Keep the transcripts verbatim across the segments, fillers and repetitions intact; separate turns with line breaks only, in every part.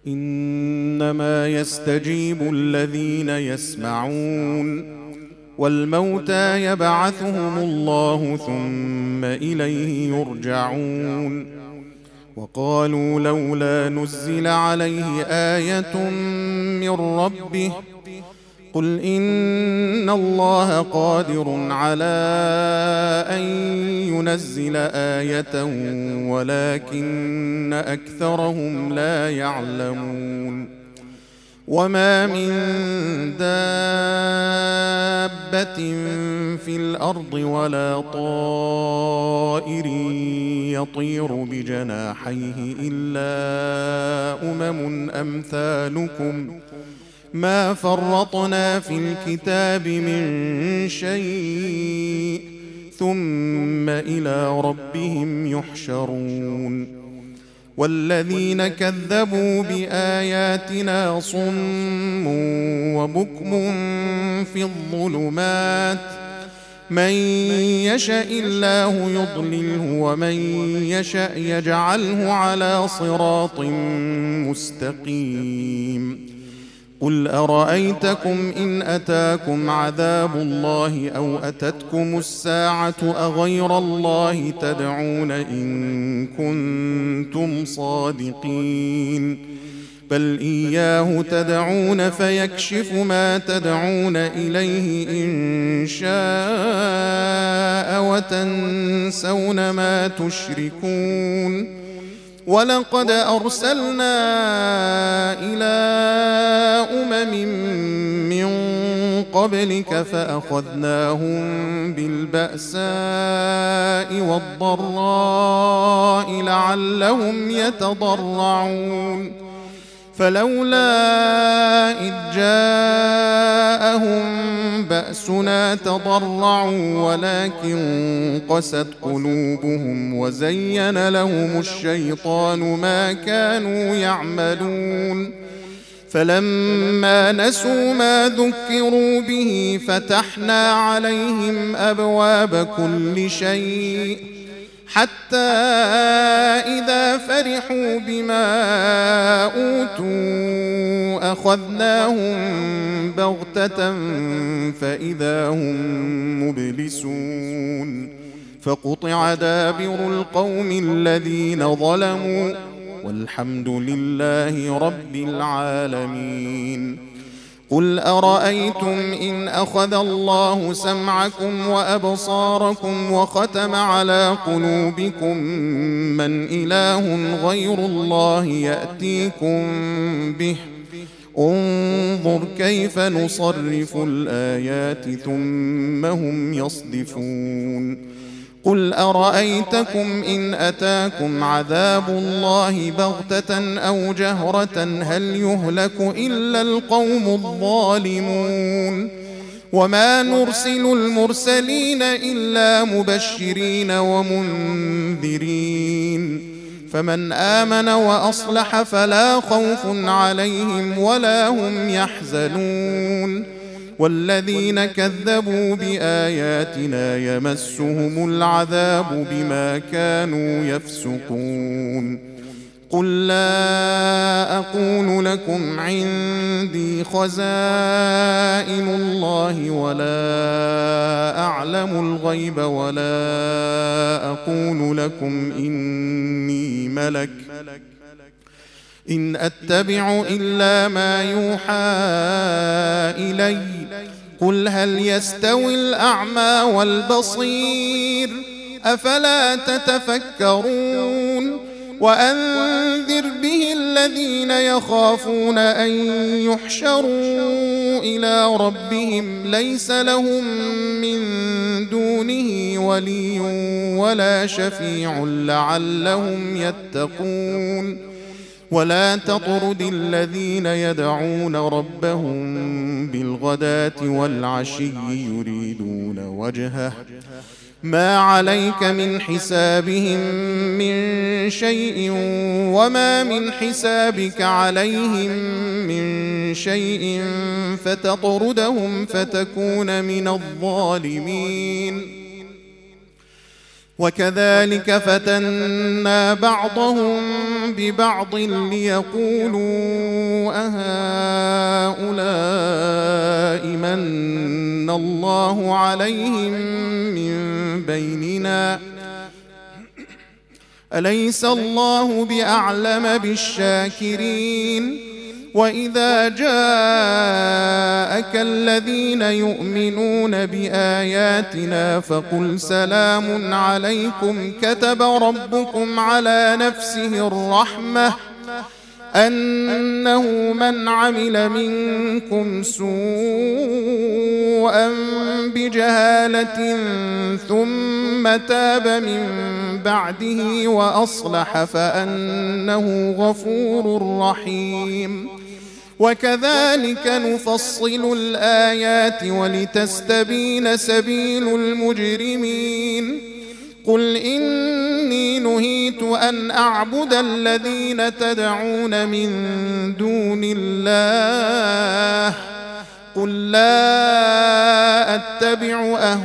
إنما يستجيب الذين يسمعون والموتى يبعثهم الله ثم إليه يرجعون وقالوا لولا نزل عليه آية من ربه قل إن الله قادر على أن ينزل آية ولكن أكثرهم لا يعلمون وما من دابة في الأرض ولا طائر يطير بجناحيه إلا أمم أمثالكم ما فرطنا في الكتاب من شيء ثم إلى ربهم يحشرون والذين كذبوا بآياتنا صم وبكم في الظلمات من يشاء الله يضلله ومن يشاء يجعله على صراط مستقيم قل أرأيتكم إن أتاكم عذاب الله أو أتتكم الساعة أغير الله تدعون إن كنتم صادقين بل إياه تدعون فيكشف ما تدعون إليه إن شاء وتنسون ما تشركون ولقد أرسلنا إلى أمم من قبلك فأخذناهم بالبأساء والضراء لعلهم يتضرعون فلولا إذ جاءهم بأسنا تضرعوا ولكن قست قلوبهم وزين لهم الشيطان ما كانوا يعملون فلما نسوا ما ذكروا به فتحنا عليهم أبواب كل شيء حتى إذا فرحوا بما أوتوا أخذناهم بغتة فإذا هم مبلسون فقطع دابر القوم الذين ظلموا والحمد لله رب العالمين قل أرأيتم إن أخذ الله سمعكم وأبصاركم وختم على قلوبكم من إله غير الله يأتيكم به انظر كيف نصرف الآيات ثم هم يصدفون قل أرأيتكم إن أتاكم عذاب الله بغتة أو جهرة هل يهلك إلا القوم الظالمون وما نرسل المرسلين إلا مبشرين ومنذرين فمن آمن وأصلح فلا خوف عليهم ولا هم يحزنون والذين كذبوا بآياتنا يمسهم العذاب بما كانوا يفسقون قل لا أقول لكم عندي خزائن الله ولا أعلم الغيب ولا أقول لكم إني ملك إن أتبع إلا ما يوحى إلي قل هل يستوي الأعمى والبصير أفلا تتفكرون وأنذر به الذين يخافون أن يحشروا إلى ربهم ليس لهم من دونه ولي ولا شفيع لعلهم يتقون ولا تطرد الذين يدعون ربهم بالغداة والعشي يريدون وجهه ما عليك من حسابهم من شيء وما من حسابك عليهم من شيء فتطردهم فتكون من الظالمين وكذلك فتنا بعضهم ببعض ليقولوا أهؤلاء من الله عليهم من بيننا أليس الله بأعلم بالشاكرين وإذا جاءك الذين يؤمنون بآياتنا فقل سلام عليكم كتب ربكم على نفسه الرحمة أنه من عمل منكم سوءا بجهالة ثم تاب من بعده وأصلح فأنه غفور رحيم وكذلك نفصل الآيات ولتستبين سبيل المجرمين قل إني نهيت أن أعبد الذين تدعون من دون الله قل لا أتبع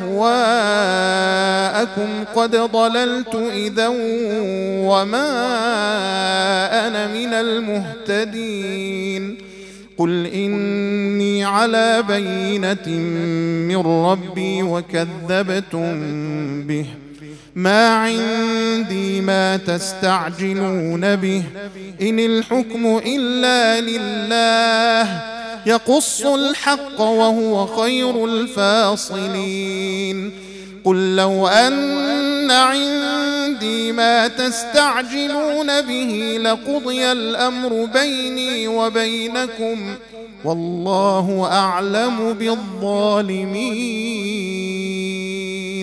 أهواءكم قد ضللت إذا وما أنا من المهتدين قل إني على بينة من ربي وكذبتم به ما عندي ما تستعجلون به إن الحكم إلا لله يقص الحق وهو خير الفاصلين قل لو أن عندي ما تستعجلون به لقضي الأمر بيني وبينكم والله أعلم بالظالمين.